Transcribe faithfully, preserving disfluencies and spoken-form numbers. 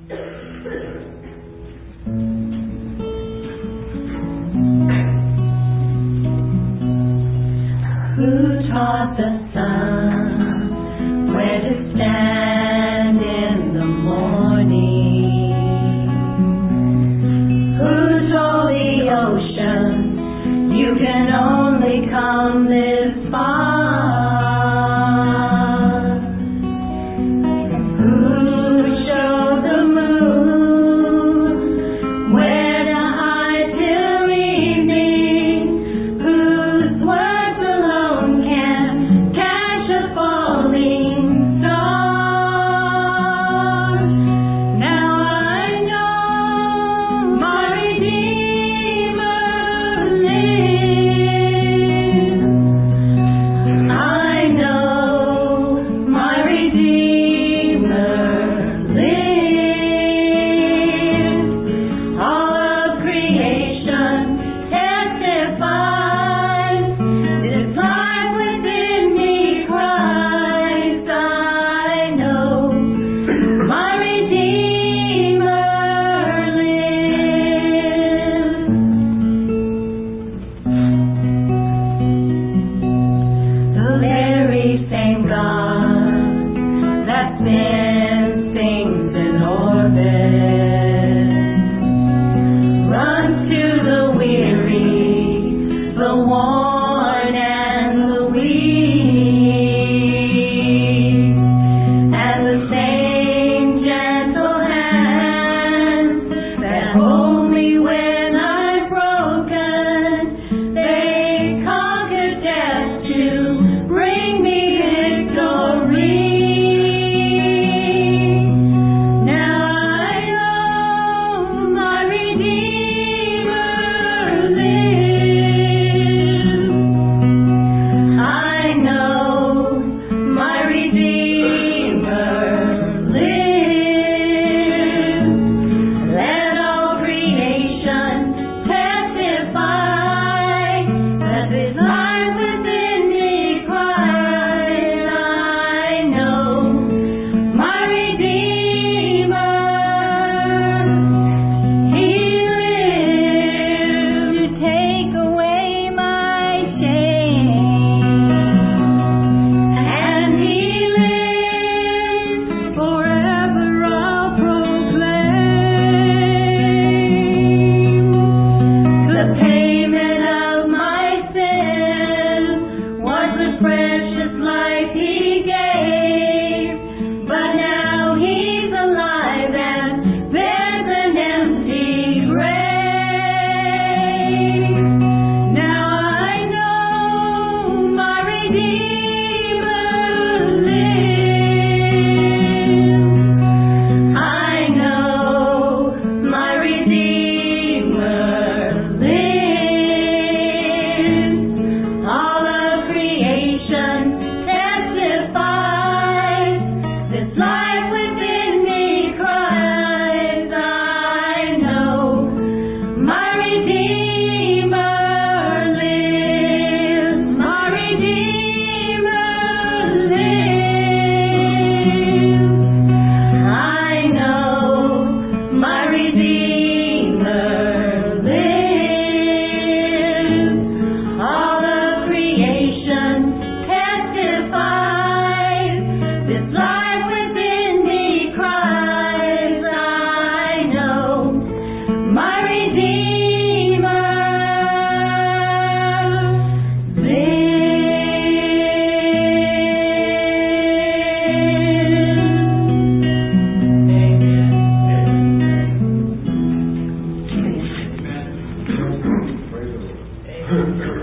Who taught the sun where to stand in the morning? Who told the ocean you can only come this far? Who showed the moon where to hide till evening? Whose words alone can catch a falling star? Now I know my Redeemer lives. I know my Redeemer lives. All of creation testifies this life within me cries. I know my Redeemer lives. The very same God that spins things in orbit runs to the weary, the worn and the weak, and the same gentle hands that hold me when I'm broken, they conquered death to bring me victory. Now I know my Redeemer lives. I know my Redeemer lives. Let all creation testify that this life within me cries. I know my Redeemer. He lives to take away my shame, and He lives forever. I'll proclaim the payment of my sin was the precious life He gave, but now He's alive and there's an empty grave. Now I know my Redeemer lives. I know my Redeemer lives. All of creation testifies this life within me cries. I know my Redeemer lives. My Redeemer lives. I know my Redeemer lives. All of creation testifies this life within me cries. I know my Redeemer lives. Praise the Lord.